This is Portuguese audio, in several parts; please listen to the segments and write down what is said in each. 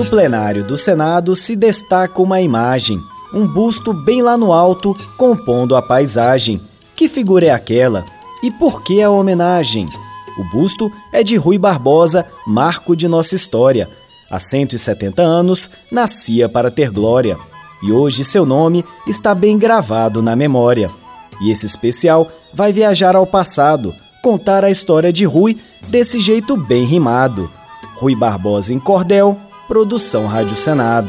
do plenário do Senado se destaca uma imagem, um busto bem lá no alto, compondo a paisagem. Que figura é aquela? E por que a homenagem? O busto é de Rui Barbosa, marco de nossa história. Há 170 anos, nascia para ter glória. E hoje seu nome está bem gravado na memória. E esse especial vai viajar ao passado, contar a história de Rui desse jeito bem rimado. Rui Barbosa em Cordel, produção Rádio Senado.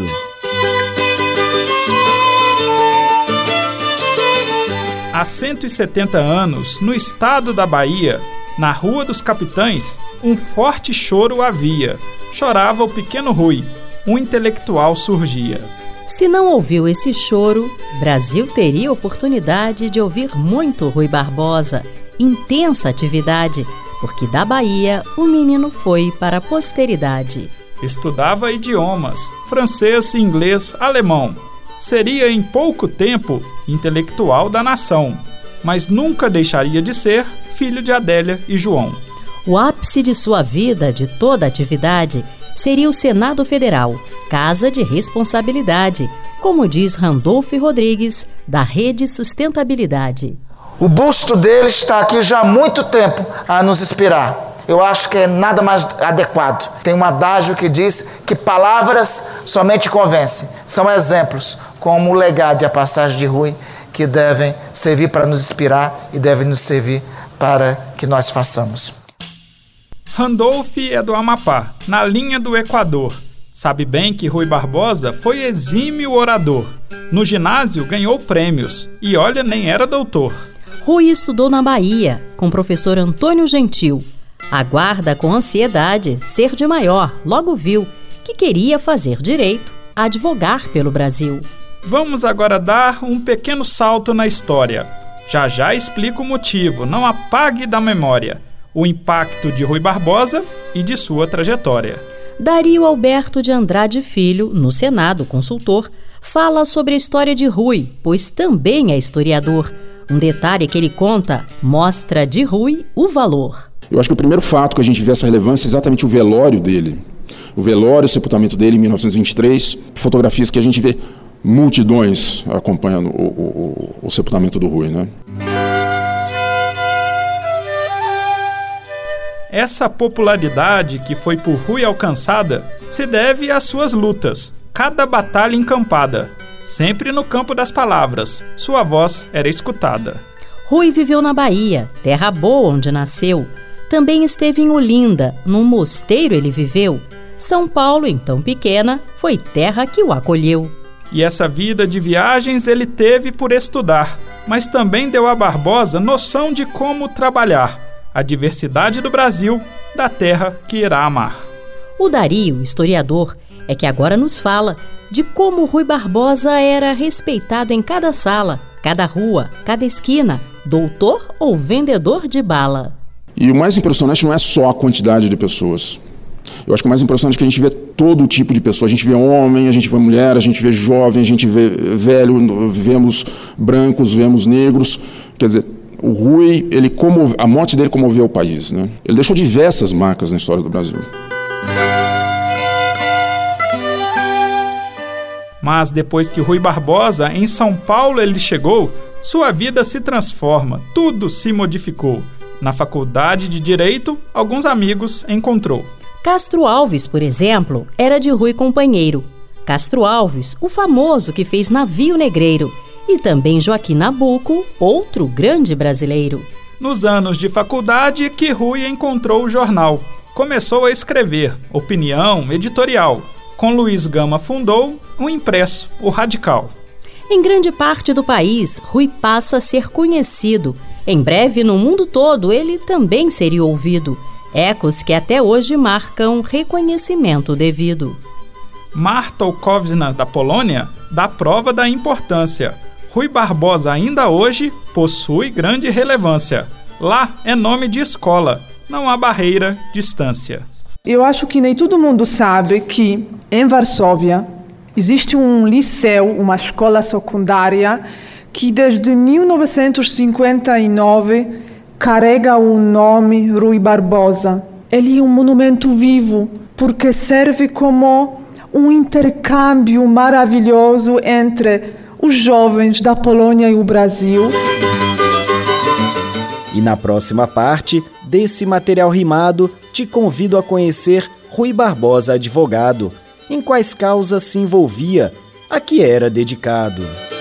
Há 170 anos, no estado da Bahia, na Rua dos Capitães, um forte choro havia. Chorava o pequeno Rui, um intelectual surgia. Se não ouviu esse choro, Brasil teria oportunidade de ouvir muito Rui Barbosa. Intensa atividade, porque da Bahia o menino foi para a posteridade. Estudava idiomas, francês, inglês, alemão. Seria em pouco tempo intelectual da nação, mas nunca deixaria de ser filho de Adélia e João. O ápice de sua vida, de toda atividade, seria o Senado Federal, casa de responsabilidade, como diz Randolph Rodrigues, da Rede Sustentabilidade. O busto dele está aqui já há muito tempo a nos inspirar. Eu acho que é nada mais adequado. Tem um adágio que diz que palavras somente convencem. São exemplos, como o legado e a passagem de Rui, que devem servir para nos inspirar e devem nos servir para que nós façamos. Randolph é do Amapá, na linha do Equador. Sabe bem que Rui Barbosa foi exímio orador. No ginásio ganhou prêmios e olha, nem era doutor. Rui estudou na Bahia, com o professor Antônio Gentil. Aguarda com ansiedade ser de maior, logo viu que queria fazer direito, advogar pelo Brasil. Vamos agora dar um pequeno salto na história. Já já explico o motivo, não apague da memória o impacto de Rui Barbosa e de sua trajetória. Dario Alberto de Andrade Filho, no Senado consultor, fala sobre a história de Rui, pois também é historiador. Um detalhe que ele conta mostra de Rui o valor. Eu acho que o primeiro fato que a gente vê essa relevância é exatamente o velório dele. O velório, o sepultamento dele em 1923, fotografias que a gente vê multidões acompanhando o sepultamento do Rui, né? Essa popularidade que foi por Rui alcançada se deve às suas lutas, cada batalha encampada. Sempre no campo das palavras, sua voz era escutada. Rui viveu na Bahia, terra boa onde nasceu. Também esteve em Olinda, num mosteiro ele viveu. São Paulo, então pequena, foi terra que o acolheu. E essa vida de viagens ele teve por estudar, mas também deu a Barbosa noção de como trabalhar a diversidade do Brasil, da terra que irá amar. O Dario, historiador, é que agora nos fala de como Rui Barbosa era respeitado em cada sala, cada rua, cada esquina, doutor ou vendedor de bala. E o mais impressionante não é só a quantidade de pessoas. Eu acho que o mais impressionante é que a gente vê todo tipo de pessoa. A gente vê homem, a gente vê mulher, a gente vê jovem, a gente vê velho, vemos brancos, vemos negros. Quer dizer, o Rui, a morte dele comoveu o país, né? Ele deixou diversas marcas na história do Brasil. Mas depois que Rui Barbosa, em São Paulo, ele chegou, sua vida se transforma, tudo se modificou. Na faculdade de Direito, alguns amigos encontrou. Castro Alves, por exemplo, era de Rui companheiro. Castro Alves, o famoso que fez Navio Negreiro. E também Joaquim Nabuco, outro grande brasileiro. Nos anos de faculdade que Rui encontrou o jornal. Começou a escrever opinião editorial. Com Luiz Gama fundou o impresso, o Radical. Em grande parte do país, Rui passa a ser conhecido. Em breve, no mundo todo, ele também seria ouvido. Ecos que até hoje marcam reconhecimento devido. Marta Olkowska, da Polônia, dá prova da importância. Rui Barbosa ainda hoje possui grande relevância. Lá é nome de escola, não há barreira, distância. Eu acho que nem todo mundo sabe que em Varsóvia existe um liceu, uma escola secundária, que desde 1959 carrega o nome Rui Barbosa. Ele é um monumento vivo, porque serve como um intercâmbio maravilhoso entre os jovens da Polônia e o Brasil. E na próxima parte desse material rimado, te convido a conhecer Rui Barbosa, advogado, em quais causas se envolvia, a que era dedicado.